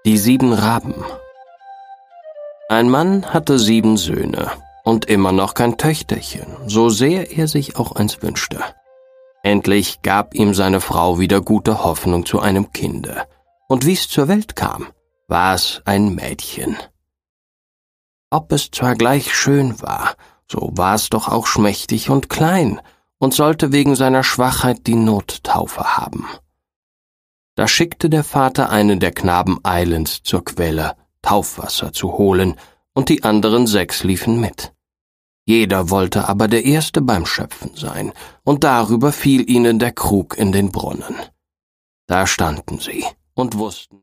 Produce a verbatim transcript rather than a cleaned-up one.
Die sieben Raben. Ein Mann hatte sieben Söhne und immer noch kein Töchterchen, so sehr er sich auch eins wünschte. Endlich gab ihm seine Frau wieder gute Hoffnung zu einem Kinde, und wie es zur Welt kam, war es ein Mädchen. Ob es zwar gleich schön war, so war es doch auch schmächtig und klein und sollte wegen seiner Schwachheit die Nottaufe haben. Da schickte der Vater einen der Knaben eilends zur Quelle, Taufwasser zu holen, und die anderen sechs liefen mit. Jeder wollte aber der Erste beim Schöpfen sein, und darüber fiel ihnen der Krug in den Brunnen. Da standen sie und wussten